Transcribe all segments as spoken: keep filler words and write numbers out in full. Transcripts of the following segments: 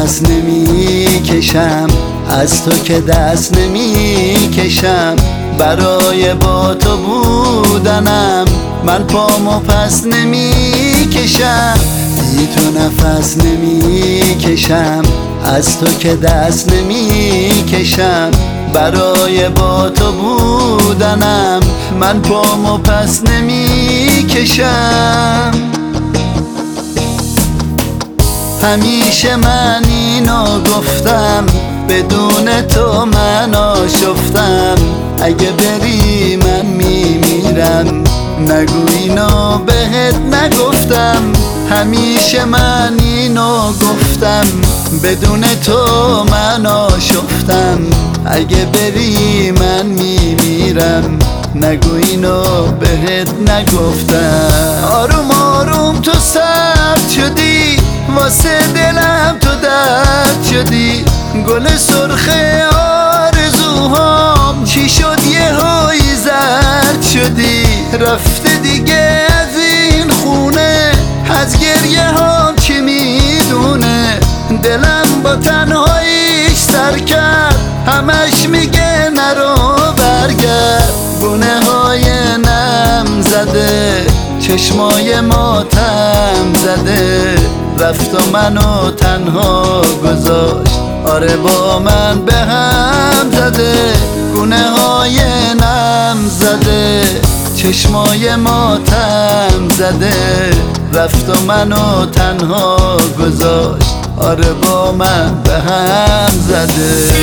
نفس نمی کشم، از تو که دست نمی کشم. برای با تو بودنم من پامو پس نمی کشم. بی تو نفس نمی کشم، از تو که دست نمی کشم. برای با تو بودنم من پامو پس نمی کشم. همیشه من اینو گفتم، بدون تو من آشفتم. اگه بری من میمیرم، نگو اینو بهت نگفتم. همیشه من اینو گفتم، بدون تو من آشفتم. اگه بری من میمیرم، نگو اینو بهت نگفتم. آروم آروم تو سرد شدی، واسه دلم تو درد شدی. گل سرخ آرزوهام چی شد یه هایی زرد شدی. رفته دیگه از این خونه، از گریه هام چی میدونه. دلم با تنهاییش سر کرد، همش میگه نرو برگرد. گونه های نم زده، چشمای ماتم زده. رفت و منو تنها گذاشت، آره با من به هم زده. گونه های نم زده، چشمای ماتم زده. رفت و منو تنها گذاشت، آره با من به هم زده.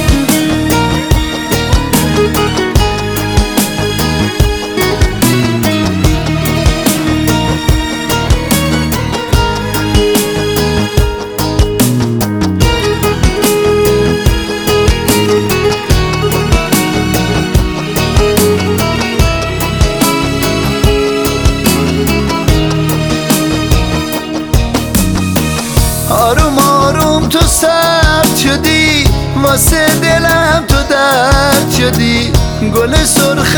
آروم آروم تو سرد شدی، واسه دلم تو درد شدی. گل سرخ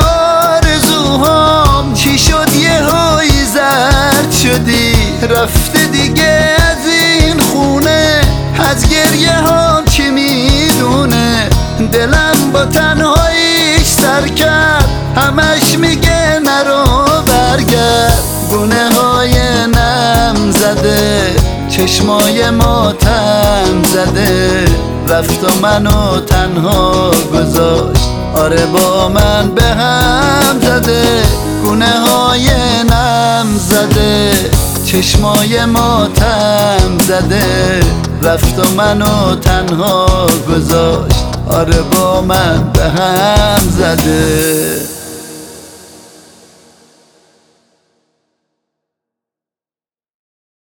آرزوهام چی شد یه هایی زرد شدی. رفته دیگه از این خونه، از گریه هام چی میدونه. دلم با تنهاییش سر کرد، همش میگه نرو برگرد. گونه های نم زده، چشمای ماتم زده. رفت و منو تنها گذاشت، آره با من به هم زده. گونه های نم زده، چشمای ماتم زده. رفت و منو تنها گذاشت، آره با من به هم زده.